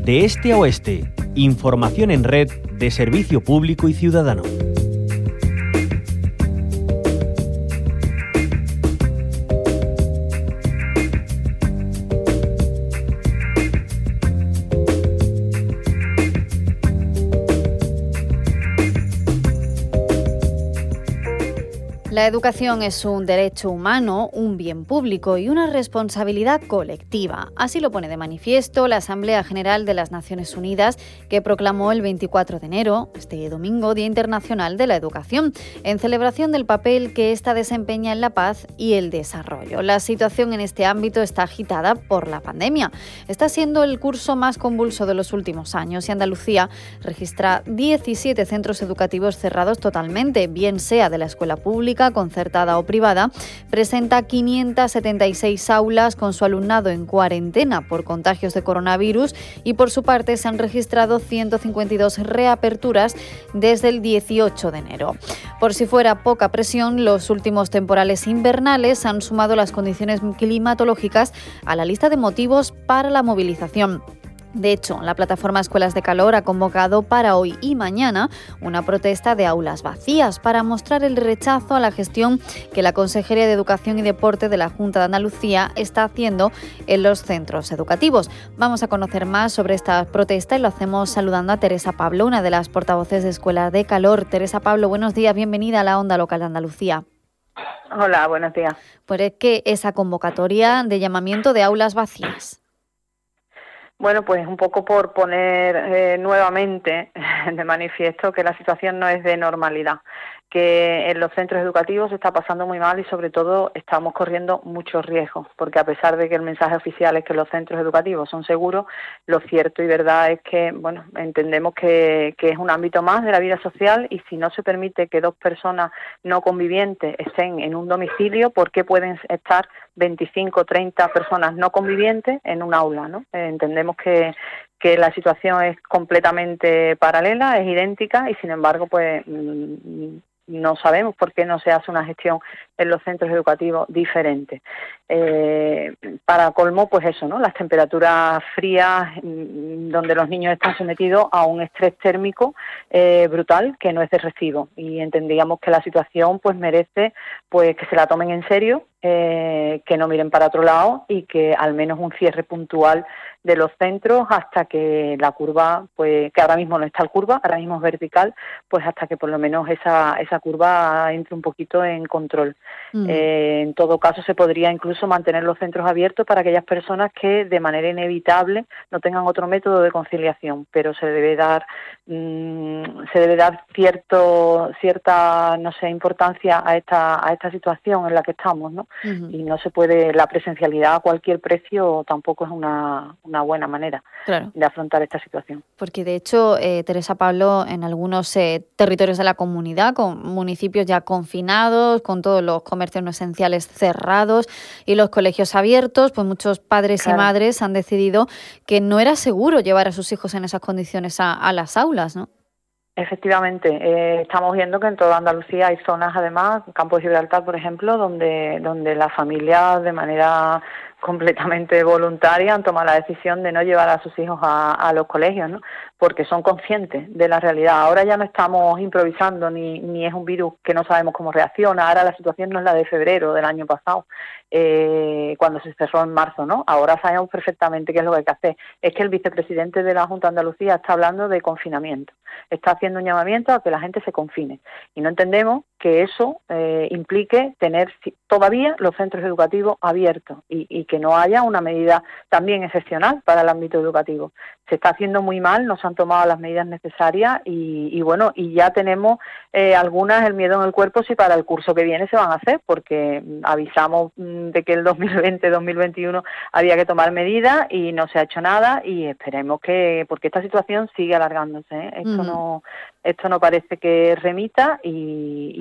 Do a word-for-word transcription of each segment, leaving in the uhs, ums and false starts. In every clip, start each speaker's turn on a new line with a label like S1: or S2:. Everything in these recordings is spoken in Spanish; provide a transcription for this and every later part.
S1: de este a oeste. Información en red de Servicio Público y Ciudadano.
S2: La educación es un derecho humano, un bien público y una responsabilidad colectiva. Así lo pone de manifiesto la Asamblea General de las Naciones Unidas, que proclamó el veinticuatro de enero, este domingo, Día Internacional de la Educación, en celebración del papel que ésta desempeña en la paz y el desarrollo. La situación en este ámbito está agitada por la pandemia. Está siendo el curso más convulso de los últimos años y Andalucía registra diecisiete centros educativos cerrados totalmente, bien sea de la escuela pública, concertada o privada, presenta quinientas setenta y seis aulas con su alumnado en cuarentena por contagios de coronavirus y por su parte se han registrado ciento cincuenta y dos reaperturas desde el dieciocho de enero. Por si fuera poca presión, los últimos temporales invernales han sumado las condiciones climatológicas a la lista de motivos para la movilización. De hecho, la plataforma Escuelas de Calor ha convocado para hoy y mañana una protesta de aulas vacías para mostrar el rechazo a la gestión que la Consejería de Educación y Deporte de la Junta de Andalucía está haciendo en los centros educativos. Vamos a conocer más sobre esta protesta y lo hacemos saludando a Teresa Pablo, una de las portavoces de Escuelas de Calor. Teresa Pablo, buenos días, bienvenida a la Onda Local de Andalucía.
S3: Hola, buenos días.
S2: Pues es que esa convocatoria de llamamiento de aulas vacías.
S3: Bueno, pues un poco por poner eh, nuevamente de manifiesto que la situación no es de normalidad, que en los centros educativos se está pasando muy mal y sobre todo estamos corriendo muchos riesgos, porque a pesar de que el mensaje oficial es que los centros educativos son seguros, lo cierto y verdad es que, bueno, entendemos que, que es un ámbito más de la vida social y si no se permite que dos personas no convivientes estén en un domicilio, ¿por qué pueden estar veinticinco o treinta personas no convivientes en un aula, ¿no? Eh, entendemos que, que la situación es completamente paralela, es idéntica y sin embargo pues mmm, no sabemos por qué no se hace una gestión en los centros educativos diferente. Eh, para colmo, pues eso, ¿no? Las temperaturas frías, mmm, donde los niños están sometidos a un estrés térmico eh, brutal que no es de recibo y entendíamos que la situación pues merece pues que se la tomen en serio, eh, que no miren para otro lado y que al menos un cierre puntual de los centros hasta que la curva, pues que ahora mismo no está en curva, ahora mismo es vertical, pues hasta que por lo menos esa esa curva entre un poquito en control. Mm. Eh, en todo caso se podría incluso mantener los centros abiertos para aquellas personas que de manera inevitable no tengan otro método de conciliación, pero se debe dar mmm, se debe dar cierto cierta no sé importancia a esta a esta situación en la que estamos, ¿no? Uh-huh. Y no se puede, la presencialidad a cualquier precio tampoco es una una buena manera claro. de afrontar esta situación.
S2: Porque de hecho, eh, Teresa Pablo, en algunos eh, territorios de la comunidad, con municipios ya confinados, con todos los comercios no esenciales cerrados y los colegios abiertos, pues muchos padres claro. y madres han decidido que no era seguro llevar a sus hijos en esas condiciones a, a las aulas, ¿no?
S3: Efectivamente, eh, estamos viendo que en toda Andalucía hay zonas, además, Campo de Gibraltar, por ejemplo, donde donde las familias de manera completamente voluntaria han tomado la decisión de no llevar a sus hijos a, a los colegios, ¿no? Porque son conscientes de la realidad. Ahora ya no estamos improvisando, ni, ni es un virus que no sabemos cómo reacciona. Ahora la situación no es la de febrero del año pasado, eh, cuando se cerró en marzo, ¿no? Ahora sabemos perfectamente qué es lo que hay que hacer. Es que el vicepresidente de la Junta de Andalucía está hablando de confinamiento. Está haciendo un llamamiento a que la gente se confine. Y no entendemos que eso eh, implique tener todavía los centros educativos abiertos y, y que no haya una medida también excepcional para el ámbito educativo. Se está haciendo muy mal, no se han tomado las medidas necesarias y, y bueno, y ya tenemos eh, algunas el miedo en el cuerpo si para el curso que viene se van a hacer, porque avisamos de que el dos mil veinte dos mil veintiuno había que tomar medidas y no se ha hecho nada y esperemos que, porque esta situación sigue alargándose, ¿eh? Esto mm. no esto no parece que remita y,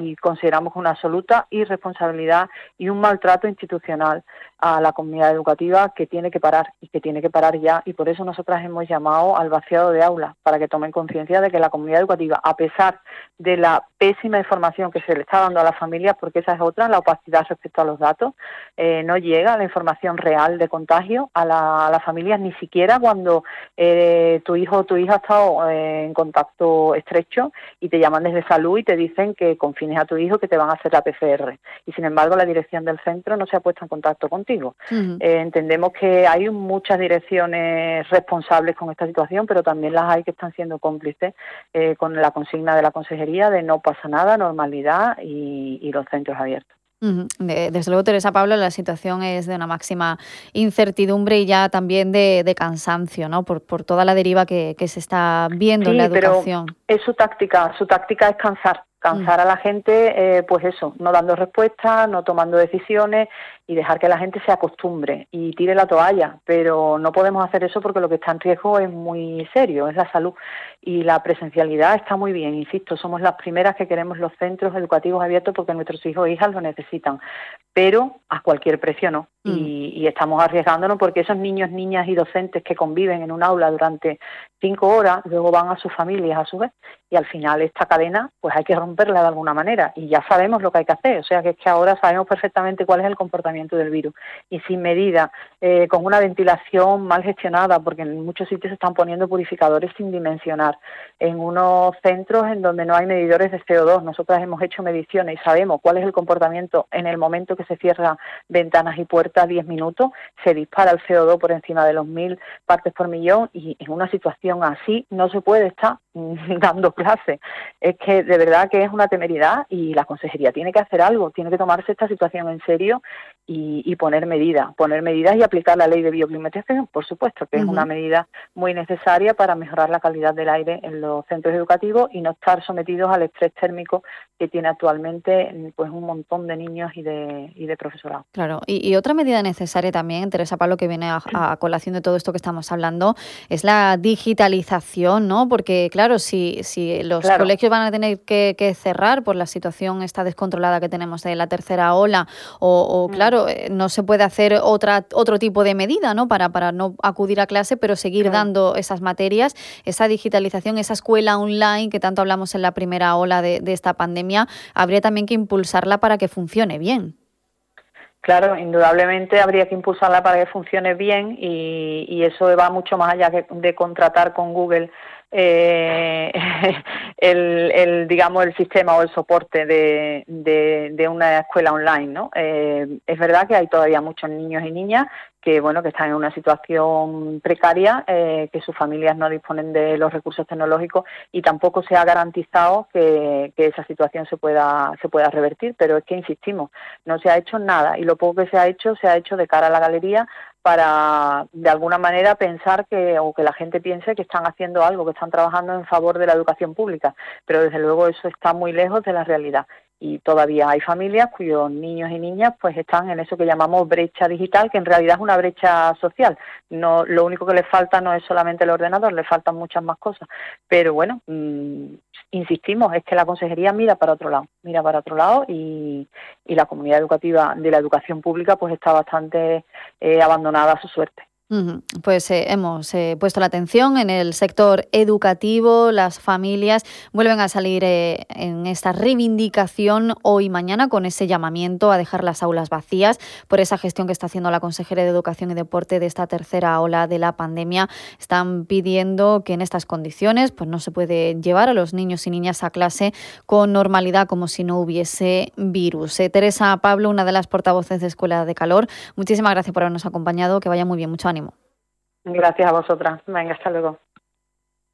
S3: y consideramos una absoluta irresponsabilidad y un maltrato institucional a la comunidad educativa que tiene que parar y que tiene que parar ya, y por eso nosotras hemos llamado al vaciado de aulas, para que tomen conciencia de que la comunidad educativa, a pesar de la pésima información que se le está dando a las familias, porque esa es otra, la opacidad respecto a los datos, eh, no llega la información real de contagio a, la, a las familias, ni siquiera cuando eh, tu hijo o tu hija ha estado eh, en contacto estrecho y te llaman desde salud y te dicen que confines a tu hijo, que te van a hacer la P C R, y sin embargo la dirección del centro no se ha puesto en contacto contigo. Uh-huh. Eh, entendemos que hay muchas direcciones responsables con esta situación, pero también las hay que están siendo cómplices eh, con la consigna de la consejería de no pasa nada, normalidad y, y los centros abiertos.
S2: Uh-huh. Desde luego, Teresa Pablo, la situación es de una máxima incertidumbre y ya también de, de cansancio, ¿no? Por, por toda la deriva que, que se está viendo
S3: sí,
S2: en la educación.
S3: Pero es su táctica, su táctica es cansar. Cansar a la gente, eh, pues eso, no dando respuestas, no tomando decisiones y dejar que la gente se acostumbre y tire la toalla. Pero no podemos hacer eso porque lo que está en riesgo es muy serio, es la salud. Y la presencialidad está muy bien, insisto, somos las primeras que queremos los centros educativos abiertos porque nuestros hijos e hijas lo necesitan, pero a cualquier precio no. Mm. Y, y estamos arriesgándonos porque esos niños, niñas y docentes que conviven en un aula durante cinco horas, luego van a sus familias a su vez, y al final esta cadena pues hay que romperla de alguna manera, y ya sabemos lo que hay que hacer, o sea que es que ahora sabemos perfectamente cuál es el comportamiento del virus, y sin medida, eh, con una ventilación mal gestionada, porque en muchos sitios se están poniendo purificadores sin dimensionar, en unos centros en donde no hay medidores de C O dos, nosotras hemos hecho mediciones y sabemos cuál es el comportamiento en el momento que se cierran ventanas y puertas, diez minutos, se dispara el C O dos por encima de los mil partes por millón, y en una situación así no se puede estar dando clases. Es que de verdad que es una temeridad y la consejería tiene que hacer algo, tiene que tomarse esta situación en serio y, y poner medidas, poner medidas y aplicar la ley de bioclimatización, por supuesto, que uh-huh. es una medida muy necesaria para mejorar la calidad del aire en los centros educativos y no estar sometidos al estrés térmico que tiene actualmente pues un montón de niños y de, y de profesorado.
S2: Claro, y, y otra medida necesaria también, Teresa Pablo, que viene a, a colación de todo esto que estamos hablando, es la digitalización, ¿no? Porque, claro, si, si los claro. colegios van a tener que, que cerrar por la situación esta descontrolada que tenemos de la tercera ola, o, o mm. claro, no se puede hacer otra otro tipo de medida, ¿no? Para, para no acudir a clase, pero seguir claro. dando esas materias, esa digitalización, esa escuela online que tanto hablamos en la primera ola de, de esta pandemia, habría también que impulsarla para que funcione bien.
S3: Claro, indudablemente habría que impulsarla para que funcione bien y, y eso va mucho más allá que de contratar con Google eh, el, el digamos el sistema o el soporte de, de, de una escuela online, ¿no? Eh, es verdad que hay todavía muchos niños y niñas que bueno que están en una situación precaria, eh, que sus familias no disponen de los recursos tecnológicos y tampoco se ha garantizado que, que esa situación se pueda se pueda revertir, pero es que insistimos, no se ha hecho nada y lo poco que se ha hecho se ha hecho de cara a la galería para de alguna manera pensar que o que la gente piense que están haciendo algo, que están trabajando en favor de la educación pública, pero desde luego eso está muy lejos de la realidad. Y todavía hay familias cuyos niños y niñas pues están en eso que llamamos brecha digital, que en realidad es una brecha social. No, lo único que les falta no es solamente el ordenador, les faltan muchas más cosas. Pero bueno, mmm, insistimos, es que la consejería mira para otro lado, mira para otro lado y, y la comunidad educativa de la educación pública pues está bastante eh, abandonada a su suerte.
S2: Pues eh, hemos eh, puesto la atención en el sector educativo, las familias vuelven a salir eh, en esta reivindicación hoy y mañana con ese llamamiento a dejar las aulas vacías por esa gestión que está haciendo la consejera de Educación y Deporte de esta tercera ola de la pandemia. Están pidiendo que en estas condiciones pues no se puede llevar a los niños y niñas a clase con normalidad como si no hubiese virus. Eh, Teresa Pablo, una de las portavoces de Escuela de Calor, muchísimas gracias por habernos acompañado, que vaya muy bien, mucho ánimo.
S3: Gracias a vosotras. Venga, hasta luego.